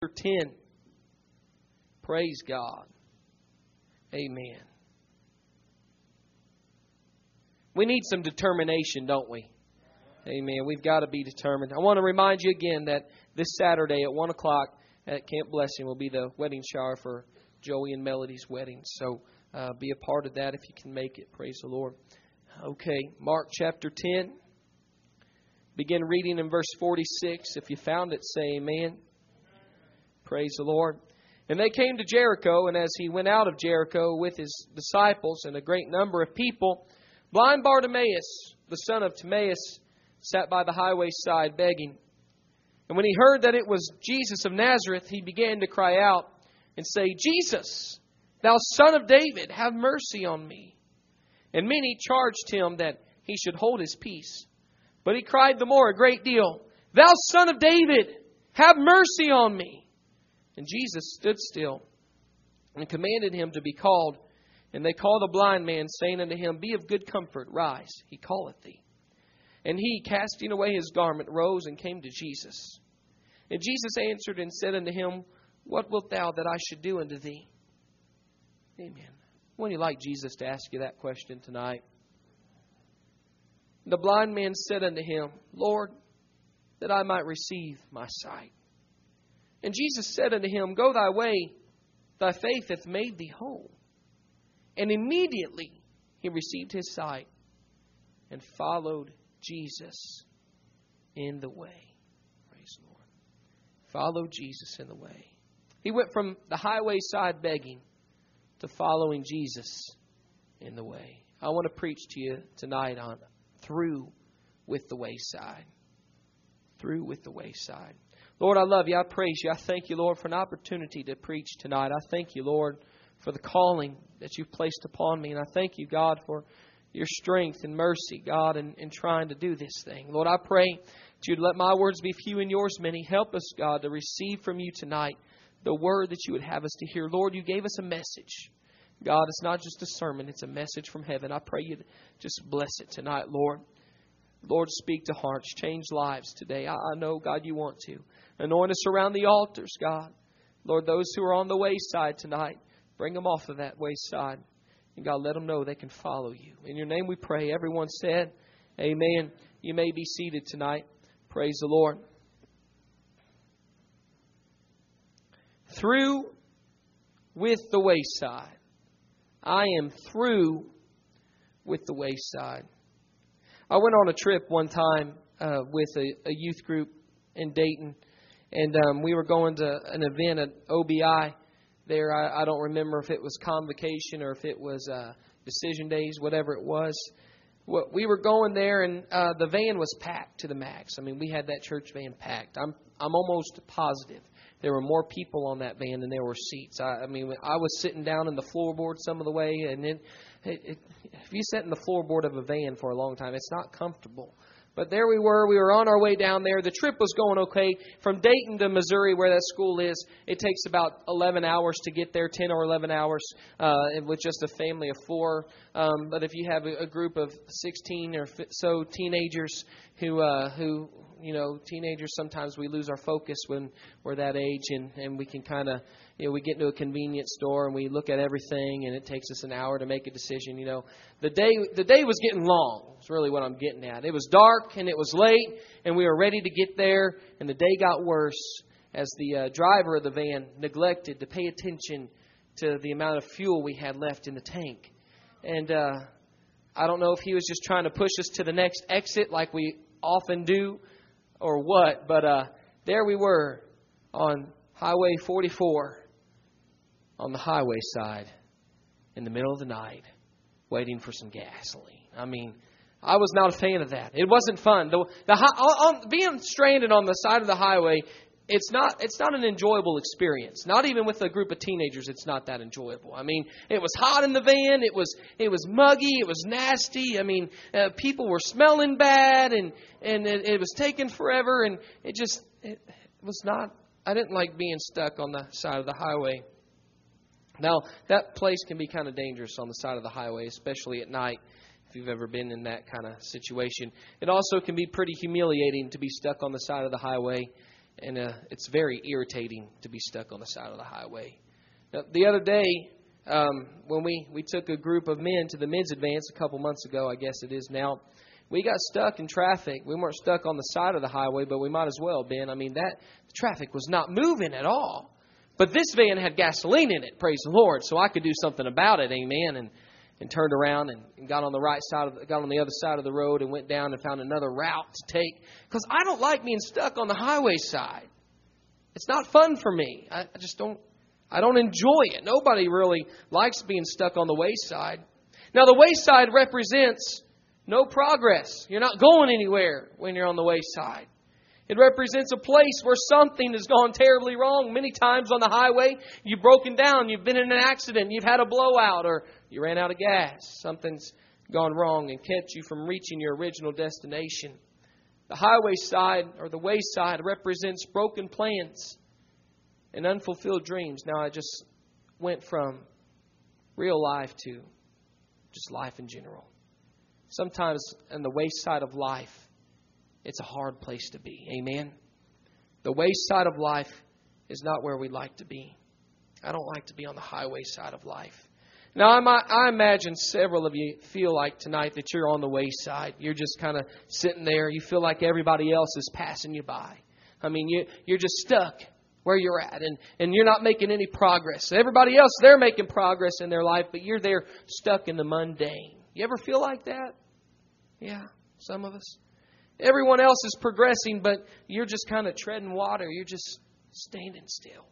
10. Praise God. Amen. We need some determination, don't we? Amen. We've got to be determined. I want to remind you again that this Saturday at 1 o'clock at Camp Blessing will be the wedding shower for Joey and Melody's wedding. So be a part of that if you can make it. Praise the Lord. Okay, Mark chapter 10. Begin reading in verse 46. If you found it, say amen. Praise the Lord. And they came to Jericho, and as he went out of Jericho with his disciples and a great number of people, blind Bartimaeus, the son of Timaeus, sat by the highway side begging. And when he heard that it was Jesus of Nazareth, he began to cry out and say, Jesus, thou son of David, have mercy on me. And many charged him that he should hold his peace. But he cried the more a great deal, Thou son of David, have mercy on me. And Jesus stood still and commanded him to be called. And they called the blind man, saying unto him, Be of good comfort, rise, he calleth thee. And he, casting away his garment, rose and came to Jesus. And Jesus answered and said unto him, What wilt thou that I should do unto thee? Amen. Wouldn't you like Jesus to ask you that question tonight? The blind man said unto him, Lord, that I might receive my sight. And Jesus said unto him, Go thy way, thy faith hath made thee whole. And immediately he received his sight and followed Jesus in the way. Praise the Lord. Followed Jesus in the way. He went from the highway side begging to following Jesus in the way. I want to preach to you tonight on through with the wayside. Through with the wayside. Lord, I love you. I praise you. I thank you, Lord, for an opportunity to preach tonight. I thank you, Lord, for the calling that you've placed upon me. And I thank you, God, for your strength and mercy, God, in trying to do this thing. Lord, I pray that you'd let my words be few and yours many. Help us, God, to receive from you tonight the word that you would have us to hear. Lord, you gave us a message. God, it's not just a sermon. It's a message from heaven. I pray you to just bless it tonight, Lord. Lord, speak to hearts. Change lives today. I know, God, you want to. Anoint us around the altars, God. Lord, those who are on the wayside tonight, bring them off of that wayside. And God, let them know they can follow you. In your name we pray. Everyone said, amen. You may be seated tonight. Praise the Lord. Through with the wayside. I am through with the wayside. I went on a trip one time with a youth group in Dayton. And we were going to an event at OBI there. I don't remember if it was convocation or if it was decision days, whatever it was. We were going there, and the van was packed to the max. I mean, we had that church van packed. I'm almost positive there were more people on that van than there were seats. I mean, I was sitting down in the floorboard some of the way, and then if you sit in the floorboard of a van for a long time, it's not comfortable. But there we were on our way down there. The trip was going okay. From Dayton to Missouri, where that school is, it takes about 11 hours to get there, 10 or 11 hours with just a family of 4. But if you have a group of 16 or so teenagers who teenagers, sometimes we lose our focus when we're that age, and we can kind of, we get into a convenience store and we look at everything, and it takes us an hour to make a decision. The day was getting long. That's really what I'm getting at. It was dark and it was late, and we were ready to get there, and the day got worse as the driver of the van neglected to pay attention to the amount of fuel we had left in the tank. And I don't know if he was just trying to push us to the next exit like we often do or what, but there we were on Highway 44 on the highway side in the middle of the night waiting for some gasoline. I mean, I was not a fan of that. It wasn't fun. Being stranded on the side of the highway, it's not an enjoyable experience. Not even with a group of teenagers, it's not that enjoyable. I mean, it was hot in the van. It was muggy. It was nasty. I mean, people were smelling bad, and it was taking forever, and it was not. I didn't like being stuck on the side of the highway. Now, that place can be kind of dangerous on the side of the highway, especially at night, if you've ever been in that kind of situation. It also can be pretty humiliating to be stuck on the side of the highway And it's very irritating to be stuck on the side of the highway. Now, the other day, when we took a group of men to the men's advance a couple months ago, I guess it is now, we got stuck in traffic. We weren't stuck on the side of the highway, but we might as well have been. I mean, the traffic was not moving at all. But this van had gasoline in it, praise the Lord, so I could do something about it, amen. And turned around and got on the other side of the road and went down and found another route to take. Because I don't like being stuck on the highway side. It's not fun for me. I don't enjoy it. Nobody really likes being stuck on the wayside. Now, the wayside represents no progress. You're not going anywhere when you're on the wayside. It represents a place where something has gone terribly wrong. Many times on the highway, you've broken down, you've been in an accident, you've had a blowout, or you ran out of gas. Something's gone wrong and kept you from reaching your original destination. The highway side, or the wayside, represents broken plans and unfulfilled dreams. Now, I just went from real life to just life in general. Sometimes on the wayside of life, it's a hard place to be. Amen? The wayside of life is not where we like to be. I don't like to be on the highway side of life. Now, I imagine several of you feel like tonight that you're on the wayside. You're just kind of sitting there. You feel like everybody else is passing you by. I mean, you're just stuck where you're at, and you're not making any progress. Everybody else, they're making progress in their life, but you're there stuck in the mundane. You ever feel like that? Yeah, some of us. Everyone else is progressing, but you're just kind of treading water. You're just standing still,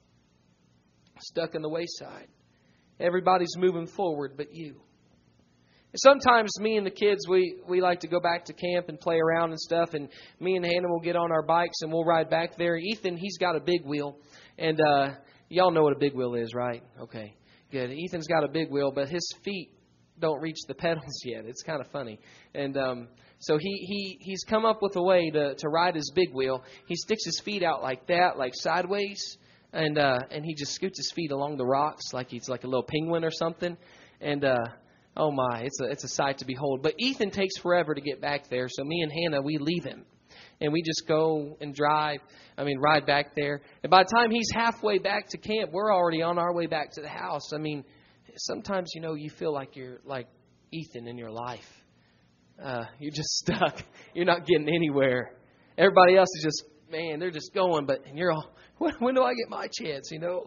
stuck in the wayside. Everybody's moving forward but you. Sometimes me and the kids, we like to go back to camp and play around and stuff. And me and Hannah will get on our bikes and we'll ride back there. Ethan, he's got a big wheel. And y'all know what a big wheel is, right? Okay, good. Ethan's got a big wheel, but his feet don't reach the pedals yet. It's kind of funny. And so he's come up with a way to ride his big wheel. He sticks his feet out like that, like sideways. And he just scoots his feet along the rocks like he's like a little penguin or something. And oh my, it's a sight to behold. But Ethan takes forever to get back there. So me and Hannah, we leave him. And we just go and ride back there. And by the time he's halfway back to camp, we're already on our way back to the house. I mean, sometimes, you feel like you're like Ethan in your life. You're just stuck. You're not getting anywhere. Everybody else is just, man, they're just going. And you're all, when do I get my chance, Amen.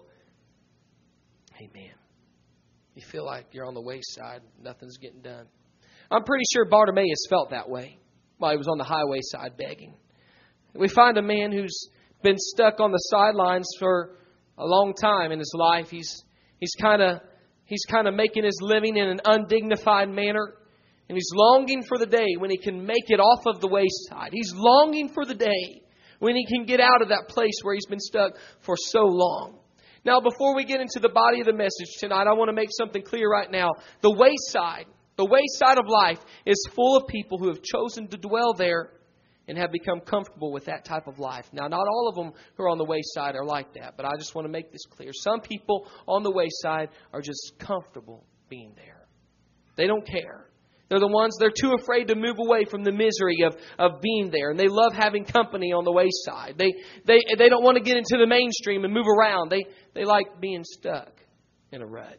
You feel like you're on the wayside. Nothing's getting done. I'm pretty sure Bartimaeus felt that way while he was on the highway side begging. We find a man who's been stuck on the sidelines for a long time in his life. He's kind of making his living in an undignified manner. And he's longing for the day when he can make it off of the wayside. He's longing for the day when he can get out of that place where he's been stuck for so long. Now, before we get into the body of the message tonight, I want to make something clear right now. The wayside of life is full of people who have chosen to dwell there and have become comfortable with that type of life. Now, not all of them who are on the wayside are like that, but I just want to make this clear. Some people on the wayside are just comfortable being there. They don't care. They're too afraid to move away from the misery of being there. And they love having company on the wayside. They don't want to get into the mainstream and move around. They like being stuck in a rut.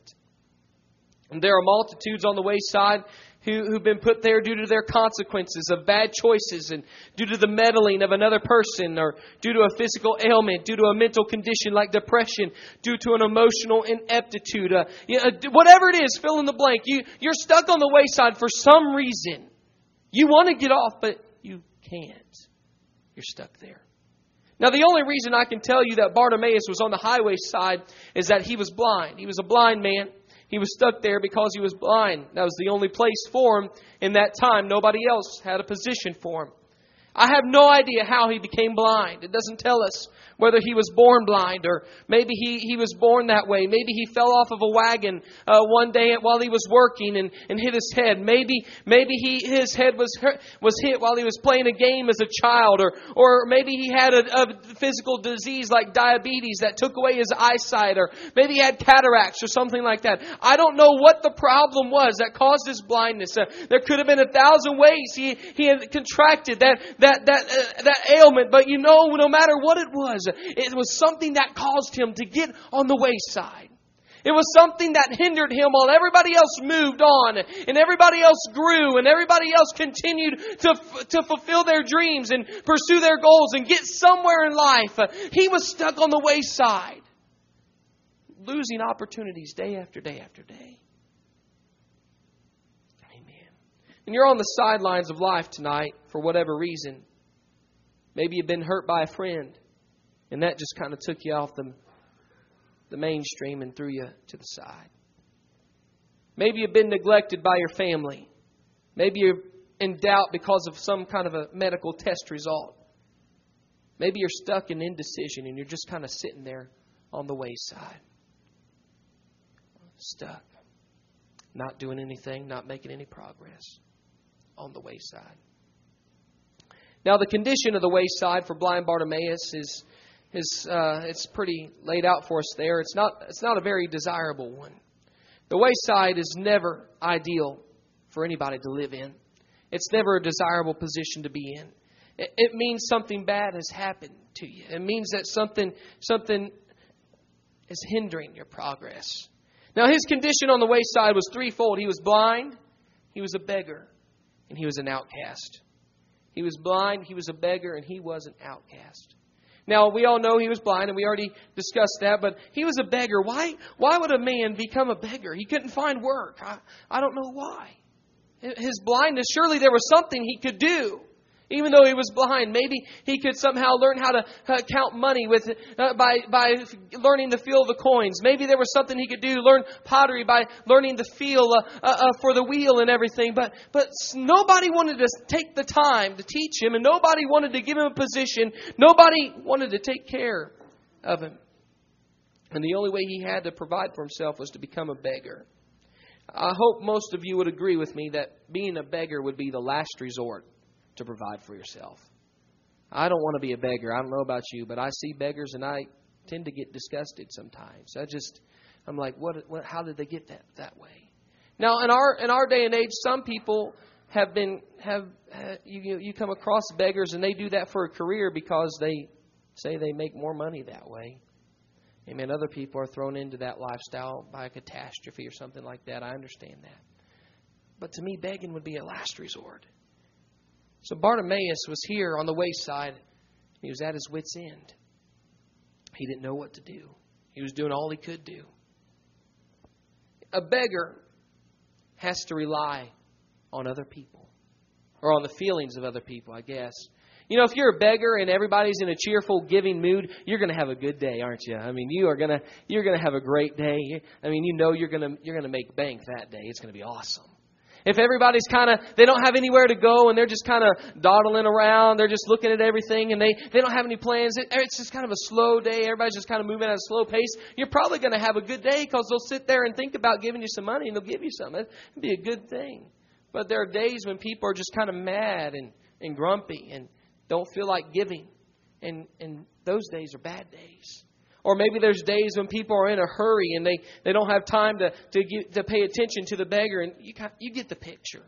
And there are multitudes on the wayside who've been put there due to their consequences of bad choices and due to the meddling of another person or due to a physical ailment, due to a mental condition like depression, due to an emotional ineptitude. Whatever it is, fill in the blank. You're stuck on the wayside for some reason. You want to get off, but you can't. You're stuck there. Now, the only reason I can tell you that Bartimaeus was on the highway side is that he was blind. He was a blind man. He was stuck there because he was blind. That was the only place for him in that time. Nobody else had a position for him. I have no idea how he became blind. It doesn't tell us whether he was born blind or maybe he was born that way. Maybe he fell off of a wagon one day while he was working and hit his head. Maybe his head was hit while he was playing a game as a child, or maybe he had a physical disease like diabetes that took away his eyesight, or maybe he had cataracts or something like that. I don't know what the problem was that caused his blindness. There could have been 1,000 ways he had contracted that that ailment. But no matter what it was something that caused him to get on the wayside. It was something that hindered him while everybody else moved on and everybody else grew and everybody else continued to fulfill their dreams and pursue their goals and get somewhere in life. He was stuck on the wayside, losing opportunities day after day after day. Amen. And you're on the sidelines of life tonight for whatever reason. Maybe you've been hurt by a friend and that just kind of took you off the mainstream and threw you to the side. Maybe you've been neglected by your family. Maybe you're in doubt because of some kind of a medical test result. Maybe you're stuck in indecision and you're just kind of sitting there on the wayside. Stuck. Not doing anything, not making any progress. On the wayside. Now the condition of the wayside for blind Bartimaeus is it's pretty laid out for us there. It's not a very desirable one. The wayside is never ideal for anybody to live in. It's never a desirable position to be in. It means something bad has happened to you. It means that something is hindering your progress. Now his condition on the wayside was threefold. He was blind, he was a beggar, and he was an outcast. He was blind, he was a beggar, and he was an outcast. Now, we all know he was blind, and we already discussed that, but he was a beggar. Why would a man become a beggar? He couldn't find work. I don't know why. His blindness, surely there was something he could do. Even though he was blind, maybe he could somehow learn how to count money by learning to feel the coins. Maybe there was something he could do, learn pottery by learning the feel for the wheel and everything. But nobody wanted to take the time to teach him, and nobody wanted to give him a position. Nobody wanted to take care of him. And the only way he had to provide for himself was to become a beggar. I hope most of you would agree with me that being a beggar would be the last resort to provide for yourself. I don't want to be a beggar. I don't know about you, but I see beggars and I tend to get disgusted sometimes. I'm like, what? How did they get that way? Now, in our day and age, some people you come across beggars and they do that for a career because they say they make more money that way. Amen. Other people are thrown into that lifestyle by a catastrophe or something like that. I understand that. But to me, begging would be a last resort. So Bartimaeus was here on the wayside. He was at his wit's end. He didn't know what to do. He was doing all he could do. A beggar has to rely on other people. Or on the feelings of other people, I guess. If you're a beggar and everybody's in a cheerful, giving mood, you're going to have a good day, aren't you? I mean, you're going to have a great day. I mean, you're going to make bank that day. It's going to be awesome. If everybody's they don't have anywhere to go and they're just kind of dawdling around, they're just looking at everything and they don't have any plans. It's just kind of a slow day. Everybody's just kind of moving at a slow pace. You're probably going to have a good day because they'll sit there and think about giving you some money and they'll give you something. It'd be a good thing. But there are days when people are just kind of mad and grumpy and don't feel like giving. And those days are bad days. Or maybe there's days when people are in a hurry and they don't have time to pay attention to the beggar. And you get the picture.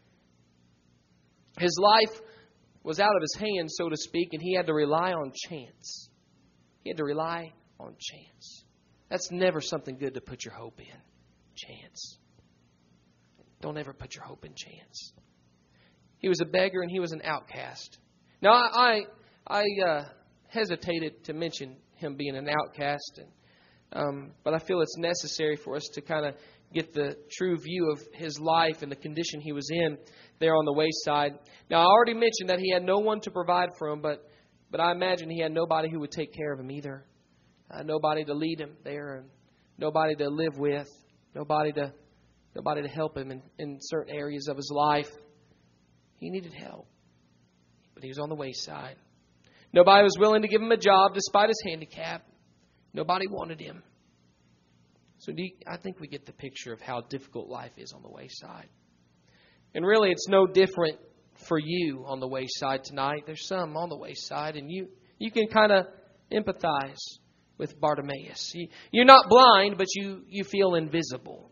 His life was out of his hands, so to speak, and he had to rely on chance. He had to rely on chance. That's never something good to put your hope in. Chance. Don't ever put your hope in chance. He was a beggar and he was an outcast. Now, I hesitated to mention him being an outcast, but I feel it's necessary for us to kind of get the true view of his life and the condition he was in there on the wayside. Now, I already mentioned that he had no one to provide for him, but I imagine he had nobody who would take care of him either. Nobody to lead him there, and nobody to live with, nobody to help him in certain areas of his life. He needed help, but he was on the wayside. Nobody was willing to give him a job despite his handicap. Nobody wanted him. So I think we get the picture of how difficult life is on the wayside. And really, it's no different for you on the wayside tonight. There's some on the wayside, and you can kind of empathize with Bartimaeus. You're not blind, but you feel invisible.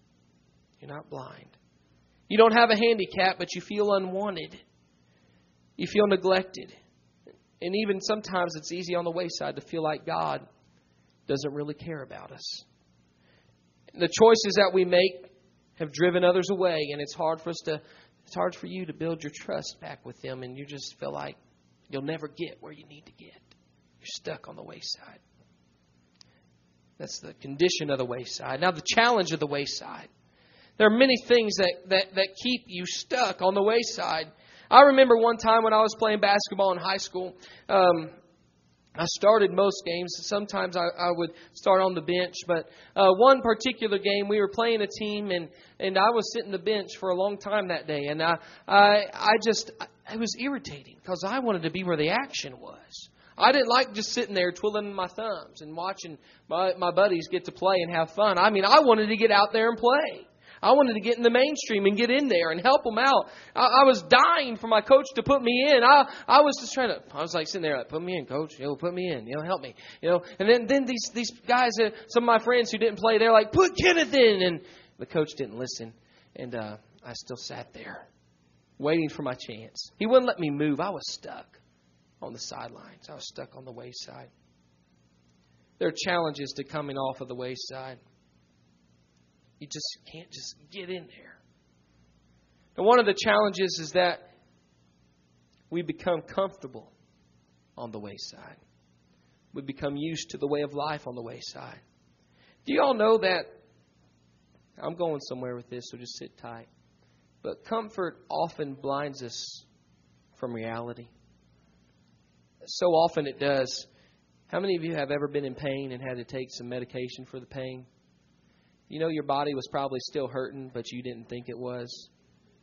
You're not blind. You don't have a handicap, but you feel unwanted. You feel neglected. And even sometimes it's easy on the wayside to feel like God doesn't really care about us. The choices that we make have driven others away, and it's hard for you to build your trust back with them, and you just feel like you'll never get where you need to get. You're stuck on the wayside. That's the condition of the wayside. Now, the challenge of the wayside. There are many things that keep you stuck on the wayside. I remember one time when I was playing basketball in high school, I started most games. Sometimes I would start on the bench. But one particular game, we were playing a team, and I was sitting the bench for a long time that day. And it was irritating because I wanted to be where the action was. I didn't like just sitting there twiddling my thumbs and watching my buddies get to play and have fun. I mean, I wanted to get out there and play. I wanted to get in the mainstream and get in there and help them out. I was dying for my coach to put me in. I was just trying to. I was like sitting there, like, put me in, coach. Put me in. Help me. And then these guys, some of my friends who didn't play, they're like, put Kenneth in. And the coach didn't listen, and I still sat there, waiting for my chance. He wouldn't let me move. I was stuck on the sidelines. I was stuck on the wayside. There are challenges to coming off of the wayside. You just can't just get in there. And one of the challenges is that we become comfortable on the wayside. We become used to the way of life on the wayside. Do you all know that? I'm going somewhere with this, so just sit tight. But comfort often blinds us from reality. So often it does. How many of you have ever been in pain and had to take some medication for the pain? You know your body was probably still hurting, but you didn't think it was.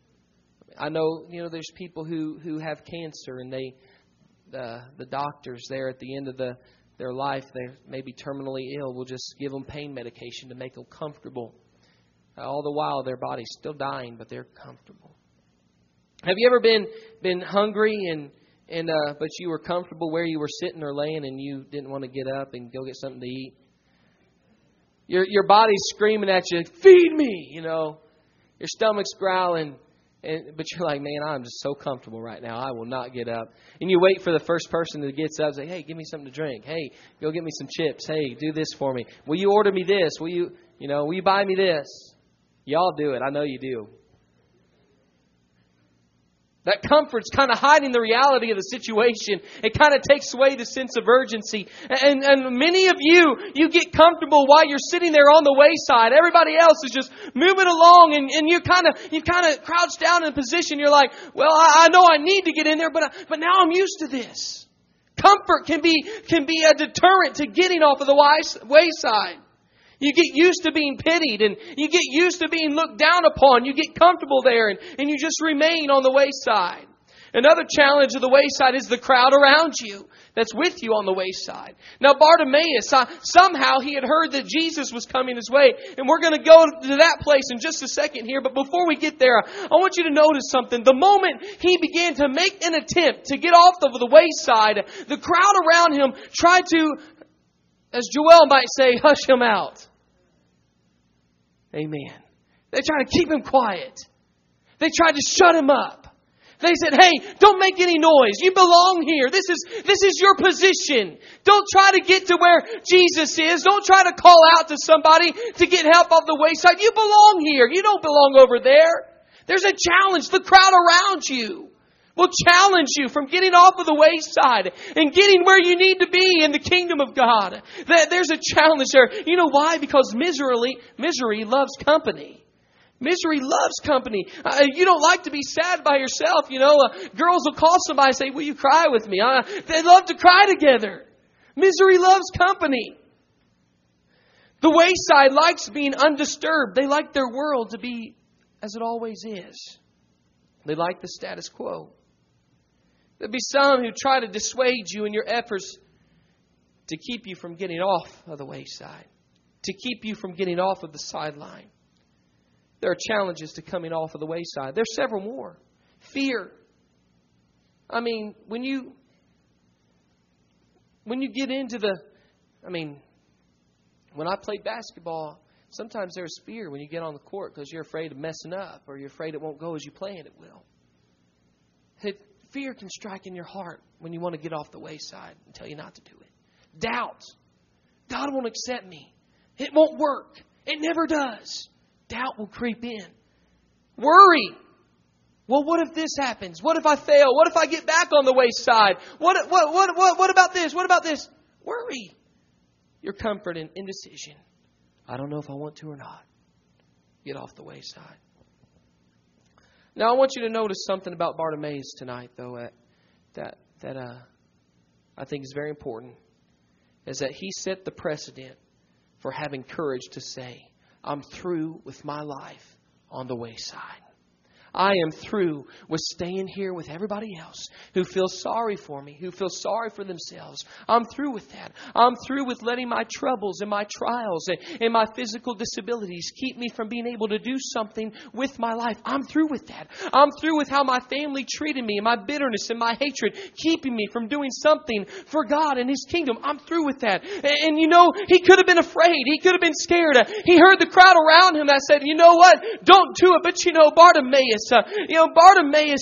I know, there's people who have cancer, and the doctors there at the end of their life, they're maybe terminally ill, will just give them pain medication to make them comfortable. All the while, their body's still dying, but they're comfortable. Have you ever been hungry but you were comfortable where you were sitting or laying, and you didn't want to get up and go get something to eat? Your body's screaming at you, feed me, Your stomach's growling, but you're like, man, I'm just so comfortable right now. I will not get up. And you wait for the first person that gets up and say, hey, give me something to drink. Hey, go get me some chips. Hey, do this for me. Will you order me this? Will you buy me this? Y'all do it. I know you do. That comfort's kind of hiding the reality of the situation. It kind of takes away the sense of urgency. And many of you get comfortable while you're sitting there on the wayside. Everybody else is just moving along, and you kind of crouch down in a position. You're like, well, I know I need to get in there, but now I'm used to this. Comfort can be a deterrent to getting off of the wayside. You get used to being pitied, and you get used to being looked down upon. You get comfortable there, and you just remain on the wayside. Another challenge of the wayside is the crowd around you that's with you on the wayside. Now, Bartimaeus, somehow he had heard that Jesus was coming his way, and we're going to go to that place in just a second here. But before we get there, I want you to notice something. The moment he began to make an attempt to get off of the wayside, the crowd around him tried to, as Joel might say, hush him out. Amen. They tried to keep him quiet. They tried to shut him up. They said, hey, don't make any noise. You belong here. This is your position. Don't try to get to where Jesus is. Don't try to call out to somebody to get help off the wayside. You belong here. You don't belong over there. There's a challenge. The crowd around you will challenge you from getting off of the wayside and getting where you need to be in the kingdom of God. There's a challenge there. You know why? Because misery loves company. Misery loves company. You don't like to be sad by yourself. Girls will call somebody and say, will you cry with me? They love to cry together. Misery loves company. The wayside likes being undisturbed. They like their world to be as it always is. They like the status quo. There'll be some who try to dissuade you in your efforts to keep you from getting off of the wayside, to keep you from getting off of the sideline. There are challenges to coming off of the wayside. There's several more. Fear. I mean, when you get into when I played basketball, sometimes there's fear when you get on the court because you're afraid of messing up or you're afraid it won't go as you plan it will. Fear can strike in your heart when you want to get off the wayside and tell you not to do it. Doubt. God won't accept me. It won't work. It never does. Doubt will creep in. Worry. Well, what if this happens? What if I fail? What if I get back on the wayside? What about this? What about this? Worry. Your comfort and indecision. I don't know if I want to or not. Get off the wayside. Now, I want you to notice something about Bartimaeus tonight, though, that I think is very important, is that he set the precedent for having courage to say, I'm through with my life on the wayside. I am through with staying here with everybody else who feels sorry for me, who feels sorry for themselves. I'm through with that. I'm through with letting my troubles and my trials and my physical disabilities keep me from being able to do something with my life. I'm through with that. I'm through with how my family treated me and my bitterness and my hatred keeping me from doing something for God and His kingdom. I'm through with that. And you know, he could have been afraid. He could have been scared. He heard the crowd around him that said, you know what? Don't do it. But you know, Bartimaeus, Bartimaeus,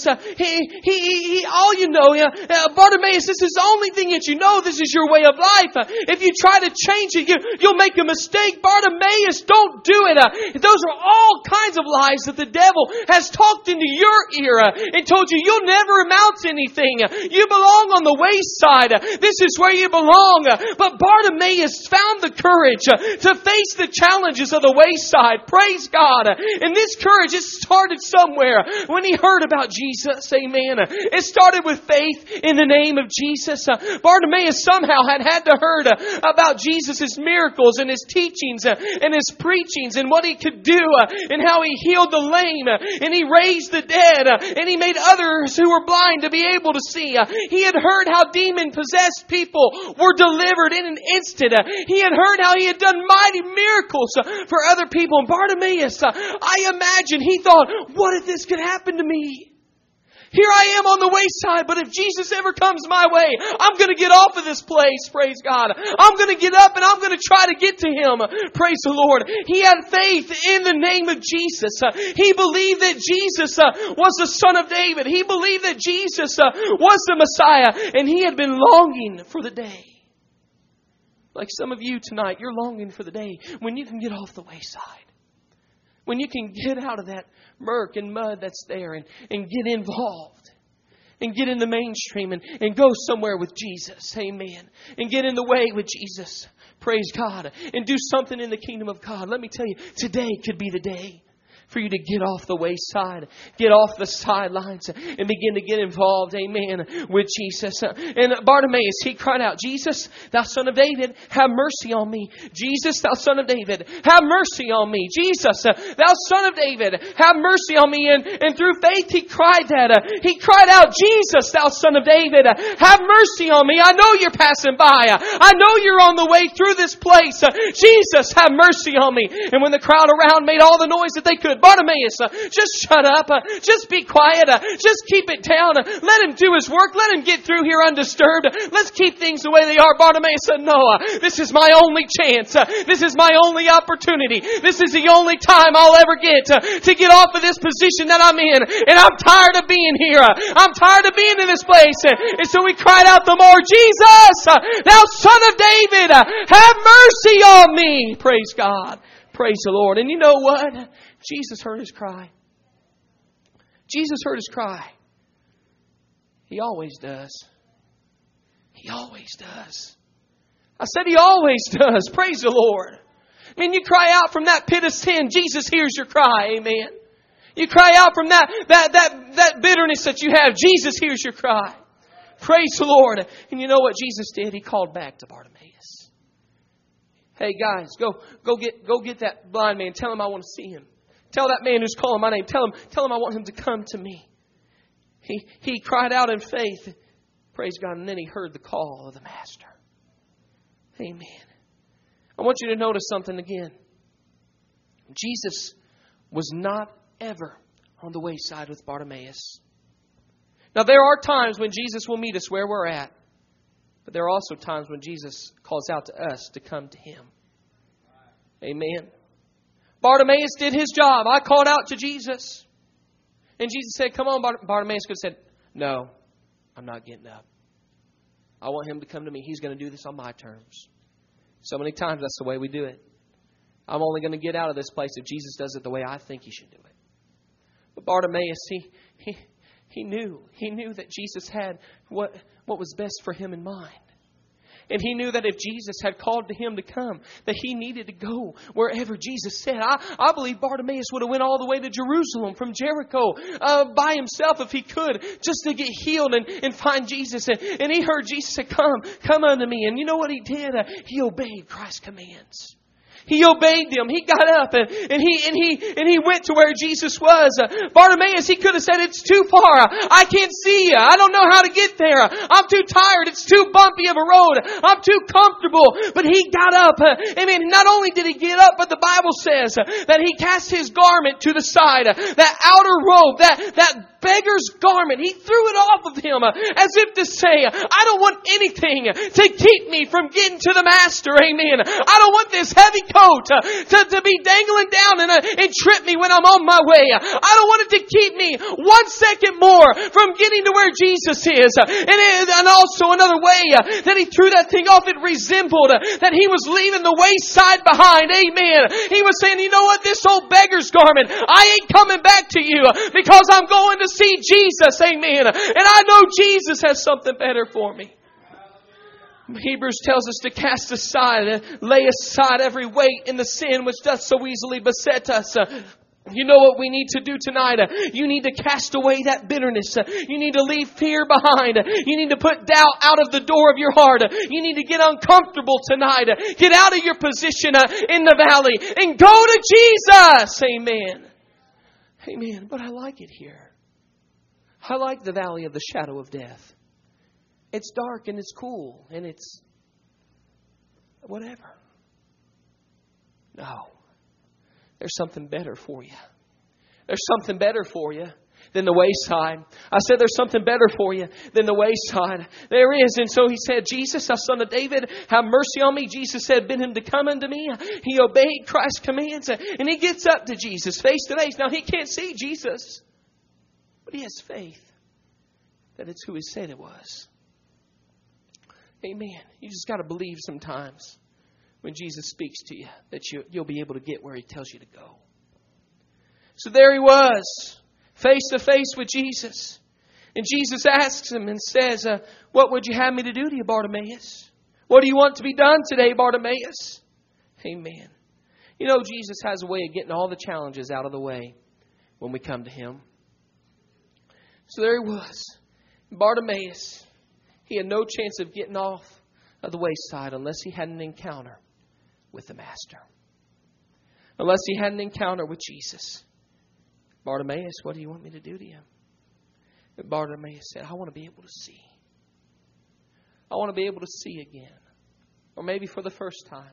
Bartimaeus, this is the only thing that you know. This is your way of life. If you try to change it, you'll make a mistake. Bartimaeus, don't do it. Those are all kinds of lies that the devil has talked into your ear and told you you'll never amount to anything. You belong on the wayside. This is where you belong. But Bartimaeus found the courage to face the challenges of the wayside. Praise God. And this courage, it started somewhere when he heard about Jesus. Amen. It started with faith in the name of Jesus. Bartimaeus somehow had to heard about Jesus' miracles and His teachings and His preachings and what He could do and how He healed the lame and He raised the dead and He made others who were blind to be able to see. He had heard how demon-possessed people were delivered in an instant. He had heard how He had done mighty miracles for other people. And Bartimaeus, I imagine he thought, what if this could happen to me? Here I am on the wayside, but if Jesus ever comes my way, I'm going to get off of this place, praise God. I'm going to get up and I'm going to try to get to Him, praise the Lord. He had faith in the name of Jesus. He believed that Jesus was the Son of David. He believed that Jesus was the Messiah, and he had been longing for the day. Like some of you tonight, you're longing for the day when you can get off the wayside. When you can get out of that murk and mud that's there and get involved. And get in the mainstream and go somewhere with Jesus. Amen. And get in the way with Jesus. Praise God. And do something in the kingdom of God. Let me tell you, today could be the day for you to get off the wayside, get off the sidelines, and begin to get involved, amen, with Jesus. And Bartimaeus, he cried out, Jesus, thou Son of David, have mercy on me. Jesus, thou Son of David, have mercy on me. Jesus, thou Son of David, have mercy on me. And through faith, he cried that. He cried out, Jesus, thou Son of David, have mercy on me. I know you're passing by. I know you're on the way through this place. Jesus, have mercy on me. And when the crowd around made all the noise that they could, Bartimaeus, just shut up. Just be quiet. Just keep it down. Let him do his work. Let him get through here undisturbed. Let's keep things the way they are. Bartimaeus said, no, this is my only chance. This is my only opportunity. This is the only time I'll ever get to get off of this position that I'm in. And I'm tired of being here. I'm tired of being in this place. And so we cried out the more, Jesus, thou Son of David, have mercy on me. Praise God. Praise the Lord. And you know what? Jesus heard his cry. Jesus heard his cry. He always does. He always does. I said He always does. Praise the Lord. I mean, you cry out from that pit of sin, Jesus hears your cry. Amen. You cry out from that bitterness that you have, Jesus hears your cry. Praise the Lord. And you know what Jesus did? He called back to Bartimaeus. Hey guys, go get that blind man. Tell him I want to see him. Tell that man who's calling my name. Tell him I want him to come to me. He cried out in faith. Praise God. And then he heard the call of the Master. Amen. I want you to notice something again. Jesus was not ever on the wayside with Bartimaeus. Now there are times when Jesus will meet us where we're at. But there are also times when Jesus calls out to us to come to Him. Amen. Bartimaeus did his job. I called out to Jesus. And Jesus said, come on, Bartimaeus could have said, no, I'm not getting up. I want Him to come to me. He's going to do this on my terms. So many times that's the way we do it. I'm only going to get out of this place if Jesus does it the way I think He should do it. But Bartimaeus, he knew that Jesus had what was best for him in mind. And he knew that if Jesus had called to him to come, that he needed to go wherever Jesus said. I believe Bartimaeus would have went all the way to Jerusalem from Jericho by himself if he could, just to get healed and find Jesus. And he heard Jesus say, come unto me. And you know what he did? He obeyed Christ's commands. He obeyed them. He got up and he went to where Jesus was. Bartimaeus, he could have said, it's too far. I can't see you. I don't know how to get there. I'm too tired. It's too bumpy of a road. I'm too comfortable. But he got up. Amen. Not only did he get up, but the Bible says that he cast his garment to the side. That outer robe, that beggar's garment, he threw it off of him as if to say, I don't want anything to keep me from getting to the Master. Amen. I don't want this heavy coat to be dangling down and trip me when I'm on my way. I don't want it to keep me 1 second more from getting to where Jesus is. And also another way that he threw that thing off, it resembled that he was leaving the wayside behind. Amen. He was saying, you know what, this old beggar's garment, I ain't coming back to you because I'm going to see Jesus. Amen. And I know Jesus has something better for me. Hebrews tells us to cast aside, lay aside every weight and the sin which doth so easily beset us. You know what we need to do tonight? You need to cast away that bitterness. You need to leave fear behind. You need to put doubt out of the door of your heart. You need to get uncomfortable tonight. Get out of your position in the valley and go to Jesus. Amen. Amen. But I like it here. I like the valley of the shadow of death. It's dark and it's cool and it's whatever. No. There's something better for you. There's something better for you than the wayside. I said there's something better for you than the wayside. There is. And so he said, Jesus, thou son of David, have mercy on me. Jesus said, bid him to come unto me. He obeyed Christ's commands. And he gets up to Jesus face to face. Now he can't see Jesus, but he has faith that it's who he said it was. Amen. You just got to believe sometimes when Jesus speaks to you that you'll be able to get where He tells you to go. So there he was, face to face with Jesus. And Jesus asks him and says, what would you have me to do to you, Bartimaeus? What do you want to be done today, Bartimaeus? Amen. You know, Jesus has a way of getting all the challenges out of the way when we come to Him. So there he was. Bartimaeus, he had no chance of getting off of the wayside unless he had an encounter with the Master. Unless he had an encounter with Jesus. Bartimaeus, what do you want me to do to you? And Bartimaeus said, I want to be able to see. I want to be able to see again. Or maybe for the first time.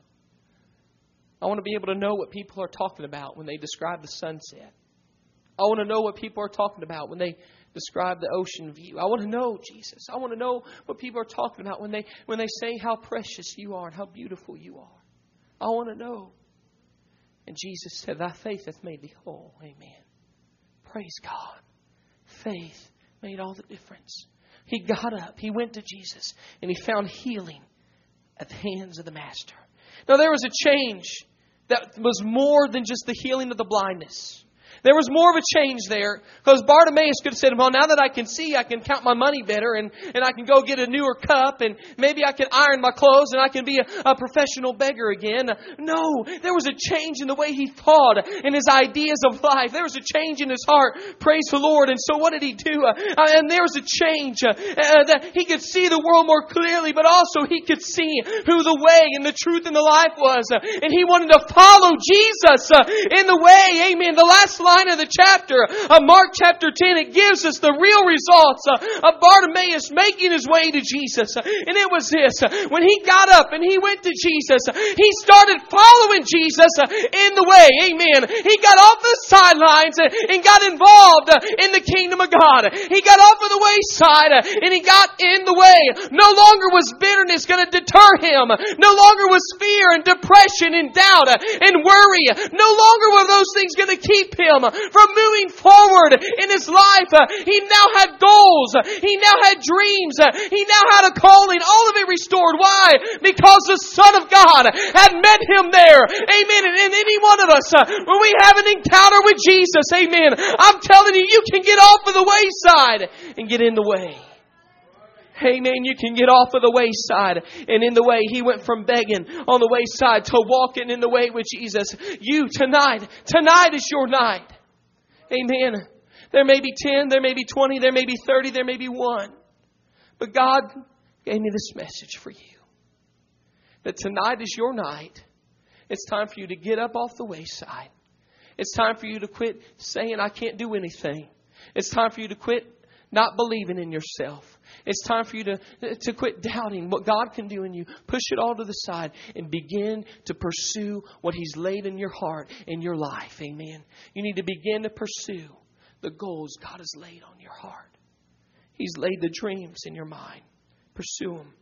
I want to be able to know what people are talking about when they describe the sunset. I want to know what people are talking about when they describe the ocean view. I want to know Jesus. I want to know what people are talking about when they say how precious you are and how beautiful you are. I want to know. And Jesus said, thy faith hath made thee whole. Amen. Praise God. Faith made all the difference. He got up. He went to Jesus. And he found healing at the hands of the Master. Now there was a change that was more than just the healing of the blindness. There was more of a change there. Because Bartimaeus could have said, well, now that I can see, I can count my money better. And I can go get a newer cup. And maybe I can iron my clothes. And I can be a professional beggar again. No, there was a change in the way he thought. And his ideas of life. There was a change in his heart. Praise the Lord. And so what did he do? And there was a change. That he could see the world more clearly. But also he could see who the way and the truth and the life was. And he wanted to follow Jesus in the way. Amen. The last line of the chapter of Mark chapter 10, it gives us the real results of Bartimaeus making his way to Jesus. And it was this. When he got up and he went to Jesus, he started following Jesus in the way. Amen. He got off the sidelines and got involved in the kingdom of God. He got off of the wayside and he got in the way. No longer was bitterness going to deter him. No longer was fear and depression and doubt and worry. No longer were those things going to keep him him from moving forward in his life. He now had goals. He now had dreams. He now had a calling. All of it restored. Why? Because the Son of God had met him there. Amen. And any one of us, when we have an encounter with Jesus, amen, I'm telling you, you can get off of the wayside and get in the way. Amen. You can get off of the wayside and in the way. He went from begging on the wayside to walking in the way with Jesus. You tonight is your night. Amen. There may be 10, there may be 20, there may be 30, there may be 1. But God gave me this message for you. That tonight is your night. It's time for you to get up off the wayside. It's time for you to quit saying, I can't do anything. It's time for you to quit not believing in yourself. It's time for you to quit doubting what God can do in you. Push it all to the side and begin to pursue what He's laid in your heart, in your life. Amen. You need to begin to pursue the goals God has laid on your heart. He's laid the dreams in your mind. Pursue them.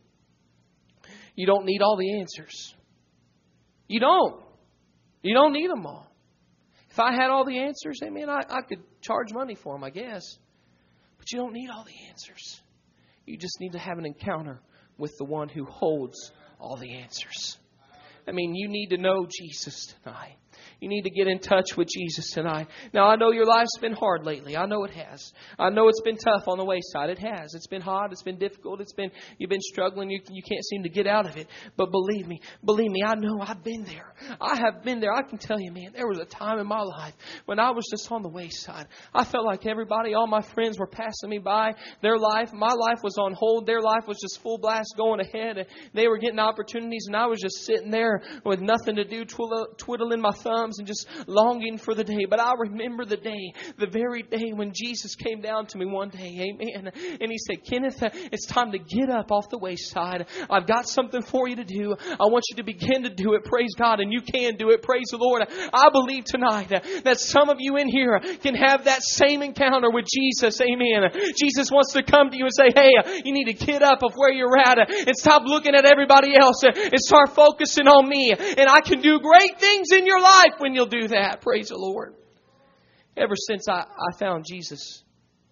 You don't need all the answers. You don't. You don't need them all. If I had all the answers, amen, I could charge money for them, I guess. But you don't need all the answers. You just need to have an encounter with the one who holds all the answers. I mean, you need to know Jesus tonight. You need to get in touch with Jesus tonight. Now, I know your life's been hard lately. I know it has. I know it's been tough on the wayside. It has. It's been hard. It's been difficult. You've been struggling. You can't seem to get out of it. But believe me, I know I've been there. I have been there. I can tell you, man, there was a time in my life when I was just on the wayside. I felt like everybody, all my friends were passing me by. My life was on hold. Their life was just full blast going ahead. And they were getting opportunities, and I was just sitting there with nothing to do, twiddling my thumbs and just longing for the day. But I remember the very day when Jesus came down to me one day, amen, and He said, Kenneth, it's time to get up off the wayside. I've got something for you to do. I want you to begin to do it. Praise God. And you can do it. Praise the Lord. I believe tonight that some of you in here can have that same encounter with Jesus. Amen. Jesus wants to come to you and say, hey, you need to get up of where you're at and stop looking at everybody else and start focusing on me. And I can do great things in your life when you'll do that. Praise the Lord. Ever since I found Jesus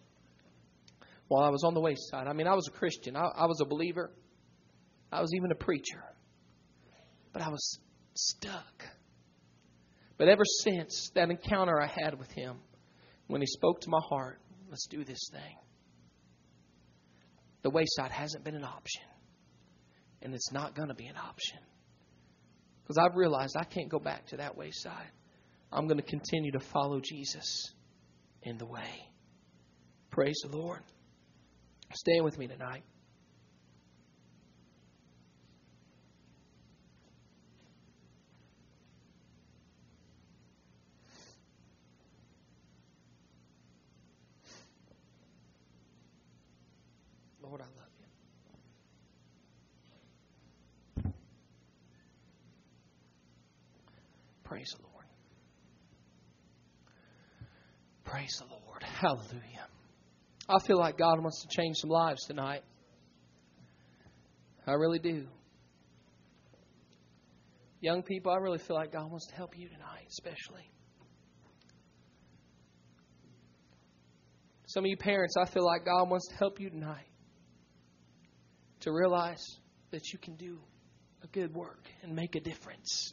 while I was on the wayside. I mean, I was a Christian. I was a believer. I was even a preacher. But I was stuck. But ever since that encounter I had with Him, when He spoke to my heart, let's do this thing, the wayside hasn't been an option. And it's not going to be an option. Because I've realized I can't go back to that wayside. I'm going to continue to follow Jesus in the way. Praise the Lord. Stand with me tonight. Lord, I love you. Praise the Lord. Praise the Lord. Hallelujah. I feel like God wants to change some lives tonight. I really do. Young people, I really feel like God wants to help you tonight, especially. Some of you parents, I feel like God wants to help you tonight to realize that you can do a good work and make a difference.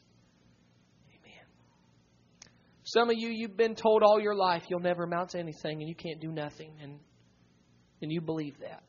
Some of you, you've been told all your life you'll never amount to anything and you can't do nothing. And you believe that.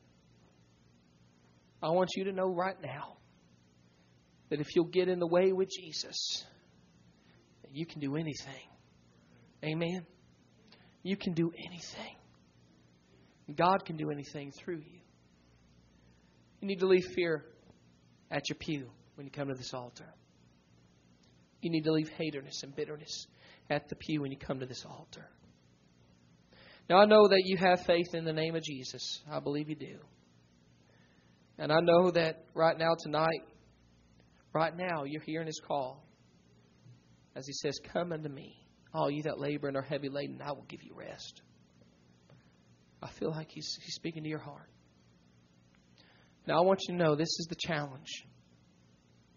I want you to know right now that if you'll get in the way with Jesus, you can do anything. Amen? You can do anything. God can do anything through you. You need to leave fear at your pew when you come to this altar. You need to leave hatredness and bitterness at the pew when you come to this altar. Now, I know that you have faith in the name of Jesus. I believe you do. And I know that right now, tonight, right now, you're hearing His call. As He says, come unto me, all you that labor and are heavy laden, I will give you rest. I feel like He's speaking to your heart. Now, I want you to know this is the challenge.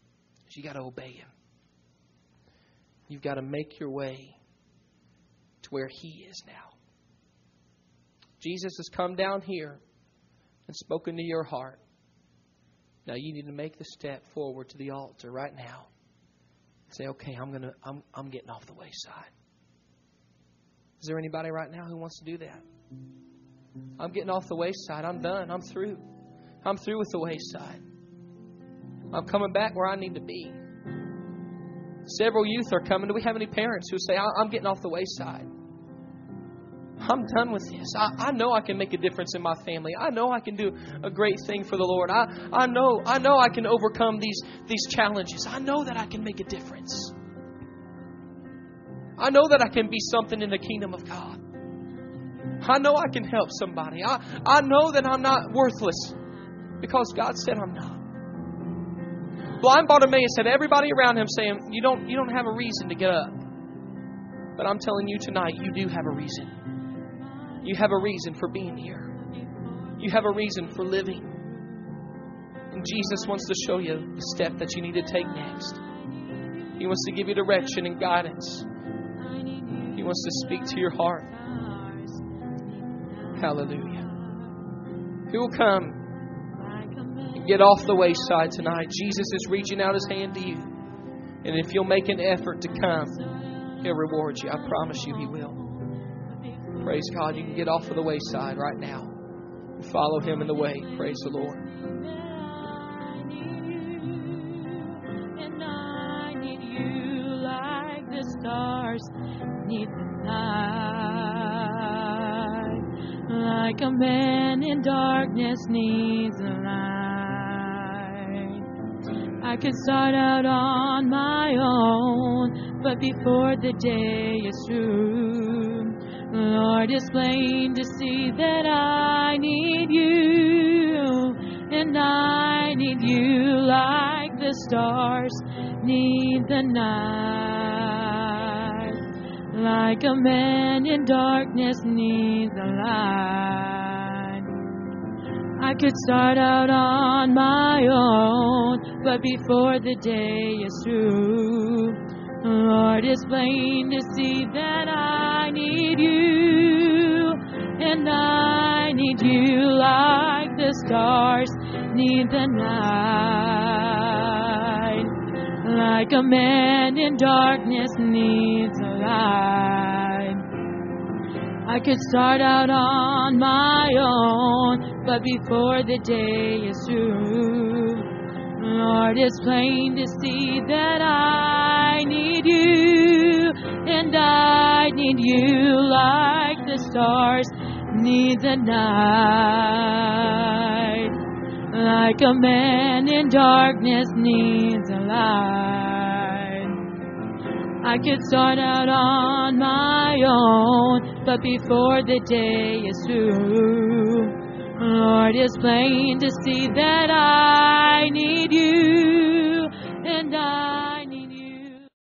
You got to obey Him. You've got to make your way to where He is now. Jesus has come down here and spoken to your heart. Now you need to make the step forward to the altar right now. Say, okay, I'm getting off the wayside. Is there anybody right now who wants to do that? I'm getting off the wayside. I'm done. I'm through. I'm through with the wayside. I'm coming back where I need to be. Several youth are coming. Do we have any parents who say, I'm getting off the wayside? I'm done with this. I know I can make a difference in my family. I know I can do a great thing for the Lord. I know I can overcome these challenges. I know that I can make a difference. I know that I can be something in the kingdom of God. I know I can help somebody. I know that I'm not worthless because God said I'm not. Blind Bartimaeus had everybody around him saying, you don't have a reason to get up. But I'm telling you tonight, you do have a reason. You have a reason for being here. You have a reason for living. And Jesus wants to show you the step that you need to take next. He wants to give you direction and guidance. He wants to speak to your heart. Hallelujah. Who will come and get off the wayside tonight? Jesus is reaching out His hand to you. And if you'll make an effort to come, He'll reward you. I promise you He will. Praise God. You can get off of the wayside right now and follow Him in the way. Praise the Lord. And I need you like the stars need the night, like a man in darkness needs a light. I could start out on my own, but before the day is through, Lord, it's plain to see that I need you, and I need you like the stars need the night, like a man in darkness needs a light. I could start out on my own, but before the day is through, Lord, it's plain to see that I need you, and I need you like the stars need the night, like a man in darkness needs a light. I could start out on my own, but before the day is through, Lord, it's plain to see that I need you, and I need you like the stars need the night, like a man in darkness needs a light. I could start out on my own, but before the day is through, Lord, it's plain to see that I need